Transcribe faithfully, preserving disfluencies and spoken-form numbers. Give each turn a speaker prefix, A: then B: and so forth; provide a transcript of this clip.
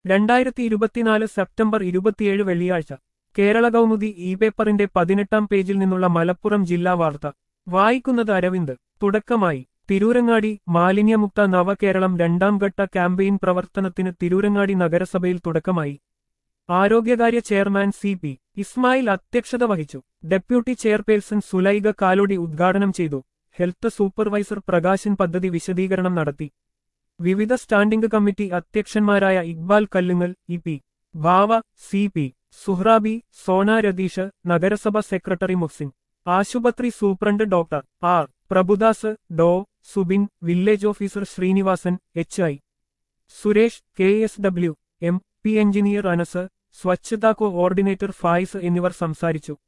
A: രണ്ടായിരത്തി ഇരുപത്തിനാല് സെപ്റ്റംബർ ഇരുപത്തിയേഴ് വെള്ളിയാഴ്ച കേരള കൗമുദി ഇ പേപ്പറിന്റെ പതിനെട്ടാം പേജിൽ നിന്നുള്ള മലപ്പുറം ജില്ലാ വാർത്ത വായിക്കുന്നത് അരവിന്ദ്. തുടക്കമായി തിരൂരങ്ങാടി മാലിന്യമുക്ത നവകേരളം രണ്ടാം ഘട്ട ക്യാമ്പയിൻ പ്രവർത്തനത്തിന് തിരൂരങ്ങാടി നഗരസഭയിൽ തുടക്കമായി. ആരോഗ്യകാര്യ ചെയർമാൻ സി പി ഇസ്മായിൽ അധ്യക്ഷത വഹിച്ചു. ഡെപ്യൂട്ടി ചെയർപേഴ്സൺ സുലൈഖ കാലോടി ഉദ്ഘാടനം ചെയ്തു. ഹെൽത്ത് സൂപ്പർവൈസർ പ്രകാശൻ പദ്ധതി വിശദീകരണം നടത്തി. വിവിധ സ്റ്റാൻഡിംഗ് കമ്മിറ്റി അധ്യക്ഷന്മാരായ Iqbal Kallungal, E P Bhava, C P Suhrabi, Sona Ratheesh, നഗരസഭ സെക്രട്ടറി മുഹ്സിൻ, ആശുപത്രി superintendent doctor R Prabhudas, Dr Subin, village officer Srinivasan, H I Suresh, K S W M P engineer Anas, Swachhata coordinator Fayis എന്നിവർ സംസാരിച്ചു.